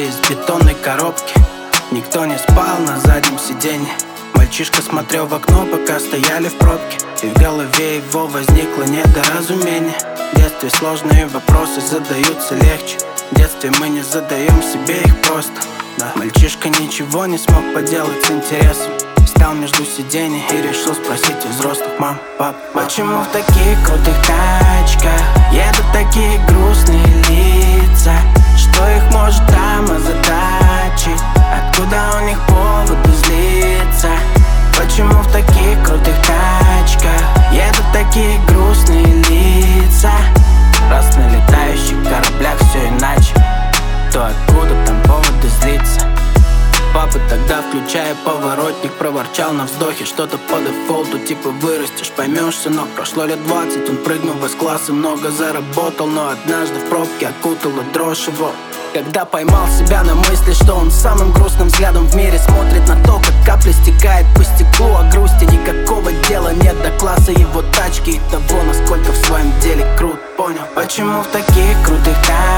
из бетонной коробки. Никто не спал на заднем сиденье. Мальчишка смотрел в окно, пока стояли в пробке. И в голове его возникло недоразумение. В детстве сложные вопросы задаются легче. В детстве мы не задаем себе их просто. Да. Мальчишка ничего не смог поделать с интересом. Встал между сидений и решил спросить у взрослых: мам, пап, почему в таких крутых тачках едут такие грустные лица? Что их может там озадачить? Откуда у них поводы злиться? Почему в таких крутых тачках едут такие грустные лица? Раз на летающих кораблях все иначе, то откуда там поводы злиться? Папа тогда, включая поворотник, проворчал на вздохе что-то по дефолту, типа вырастешь, поймешь, сынок. Прошло лет 20, он прыгнул в С-класс и много заработал. Но однажды в пробке окутала дрожь его, когда поймал себя на мысли, что он самым грустным взглядом в мире смотрит на то, как капля стекает по стеклу. О грусти никакого дела нет до класса его тачки и того, насколько в своем деле крут. Понял, почему в таких крутых тачках